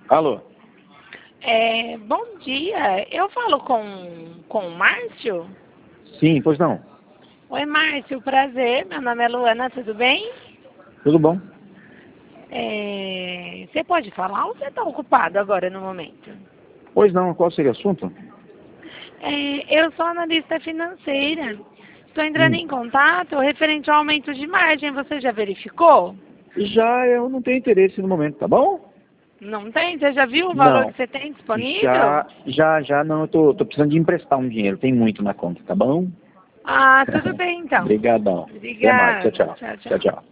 Alô? Bom dia, eu falo com o Márcio? Sim, pois não. Oi, Márcio, prazer, meu nome é Luana, tudo bem? Tudo bom? Você pode falar ou você está ocupado agora no momento? Pois não, qual seria o assunto? Eu sou analista financeira, estou entrando Hum. em contato referente ao aumento de margem, você já verificou? Já eu não tenho interesse no momento, tá bom? Não tem? Você já viu o valor Não. que você tem disponível? Já não, eu tô precisando de emprestar um dinheiro, tem muito na conta, tá bom? Ah, tudo bem então. Obrigadão. Até mais, tchau, Obrigada, tchau. tchau, Tchau, tchau. tchau.